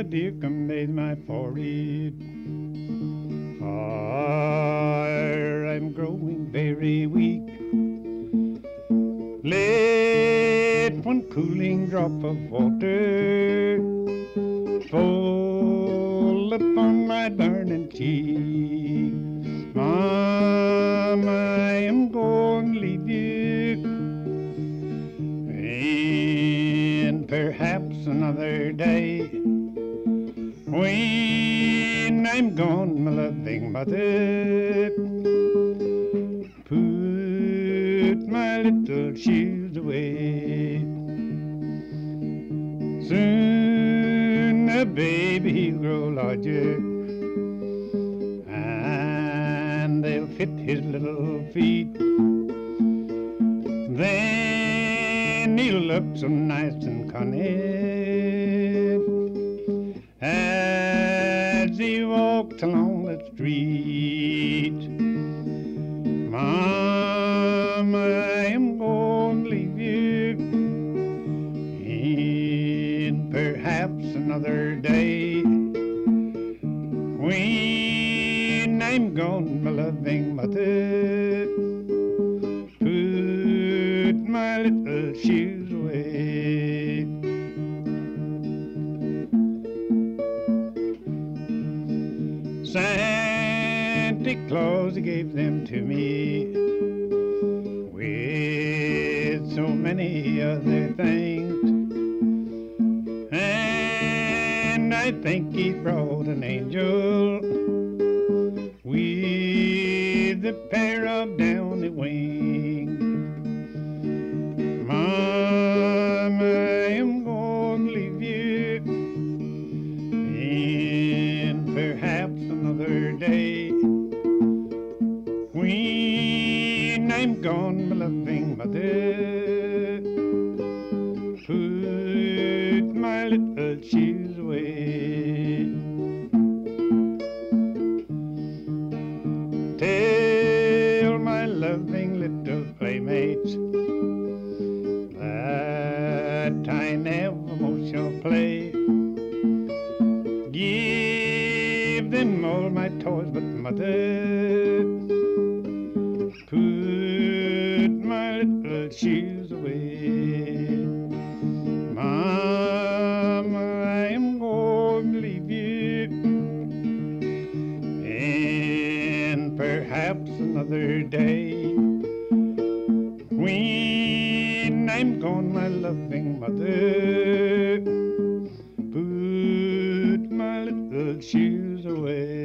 dear, come bathe my forehead. For I'm growing very weak. Let one cooling drop of water fall upon my burning cheek. Mama, I am going to leave you, and perhaps another day, when I'm gone, my loving mother, put my little shoes away. Soon a baby will grow larger, and they'll fit his little feet. Then he'll look so nice and cunning as he walked along the street. Mama, I am going to leave you, and perhaps another day, when I'm gone, my loving mother, put my little shoes away. Santa Claus, he gave them to me with so many other things, and I think he brought an angel with a pair of downy wings. Mama, I am going to leave you, and perhaps another day, when I'm gone, my loving mother, put my little shoes away. Tell my loving little playmates that I never more shall play. Give them all my toys, but mother, put my little shoes away. Mama, I am going to leave you, and perhaps another day, when I'm gone, my loving mother, put my little shoes away.